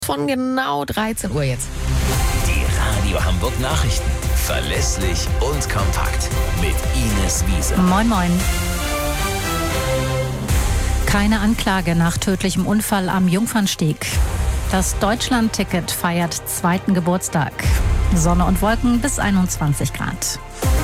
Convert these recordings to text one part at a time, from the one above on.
Von genau 13 Uhr jetzt. Die Radio Hamburg Nachrichten. Verlässlich und kompakt. Mit Ines Wiese. Moin, moin. Keine Anklage nach tödlichem Unfall am Jungfernstieg. Das Deutschland-Ticket feiert 2. Geburtstag. Sonne und Wolken bis 21 Grad.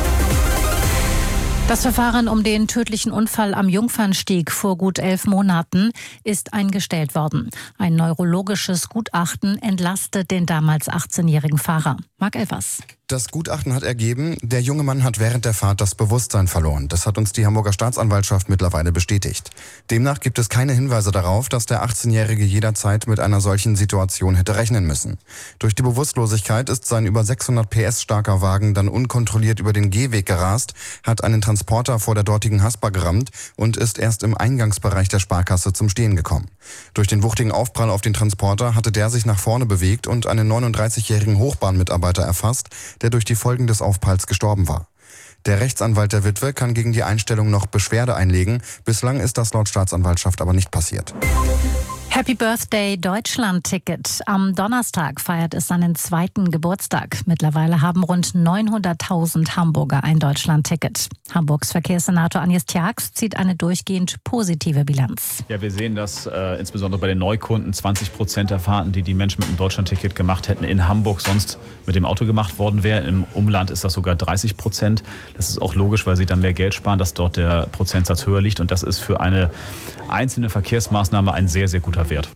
Das Verfahren um den tödlichen Unfall am Jungfernstieg vor gut 11 Monaten ist eingestellt worden. Ein neurologisches Gutachten entlastet den damals 18-jährigen Fahrer. Marc Elvers. Das Gutachten hat ergeben, der junge Mann hat während der Fahrt das Bewusstsein verloren. Das hat uns die Hamburger Staatsanwaltschaft mittlerweile bestätigt. Demnach gibt es keine Hinweise darauf, dass der 18-Jährige jederzeit mit einer solchen Situation hätte rechnen müssen. Durch die Bewusstlosigkeit ist sein über 600 PS starker Wagen dann unkontrolliert über den Gehweg gerast, hat einen Transporter vor der dortigen Haspa gerammt und ist erst im Eingangsbereich der Sparkasse zum Stehen gekommen. Durch den wuchtigen Aufprall auf den Transporter hatte der sich nach vorne bewegt und einen 39-jährigen Hochbahnmitarbeiter erfasst, der durch die Folgen des Aufpralls gestorben war. Der Rechtsanwalt der Witwe kann gegen die Einstellung noch Beschwerde einlegen. Bislang ist das laut Staatsanwaltschaft aber nicht passiert. Happy Birthday Deutschland-Ticket. Am Donnerstag feiert es seinen 2. Geburtstag. Mittlerweile haben rund 900.000 Hamburger ein Deutschland-Ticket. Hamburgs Verkehrssenator Agnes Tjax zieht eine durchgehend positive Bilanz. Ja, wir sehen, dass insbesondere bei den Neukunden 20% der Fahrten, die Menschen mit dem Deutschland-Ticket gemacht hätten, in Hamburg sonst mit dem Auto gemacht worden wären. Im Umland ist das sogar 30%. Das ist auch logisch, weil sie dann mehr Geld sparen, dass dort der Prozentsatz höher liegt. Und das ist für eine einzelne Verkehrsmaßnahme ein sehr, sehr guter Wert.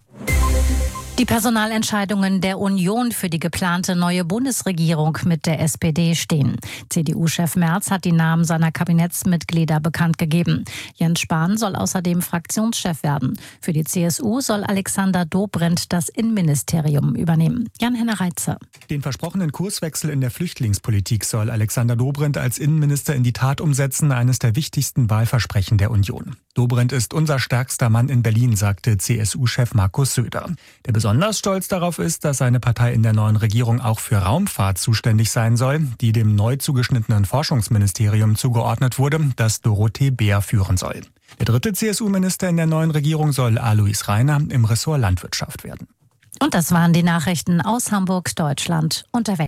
Die Personalentscheidungen der Union für die geplante neue Bundesregierung mit der SPD stehen. CDU-Chef Merz hat die Namen seiner Kabinettsmitglieder bekannt gegeben. Jens Spahn soll außerdem Fraktionschef werden. Für die CSU soll Alexander Dobrindt das Innenministerium übernehmen. Jan-Henner Reitze. Den versprochenen Kurswechsel in der Flüchtlingspolitik soll Alexander Dobrindt als Innenminister in die Tat umsetzen, eines der wichtigsten Wahlversprechen der Union. Dobrindt ist unser stärkster Mann in Berlin, sagte CSU-Chef Markus Söder. Der besonders stolz darauf ist, dass seine Partei in der neuen Regierung auch für Raumfahrt zuständig sein soll, die dem neu zugeschnittenen Forschungsministerium zugeordnet wurde, das Dorothee Bär führen soll. Der dritte CSU-Minister in der neuen Regierung soll Alois Rainer im Ressort Landwirtschaft werden. Und das waren die Nachrichten aus Hamburg, Deutschland und der Welt.